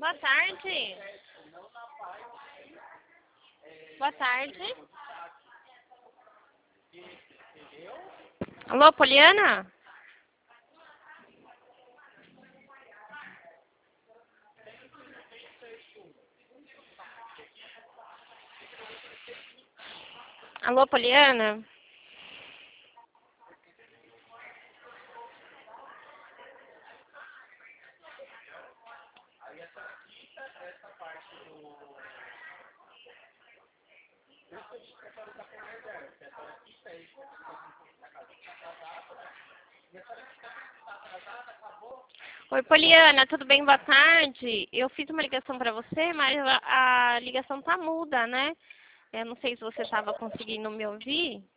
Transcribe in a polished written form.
Boa tarde. Boa tarde. Alô, Poliana? Alô, Poliana? Oi, Poliana, tudo bem? Boa tarde. Eu fiz uma ligação para você, mas a ligação tá muda, né? Eu não sei se você estava conseguindo me ouvir.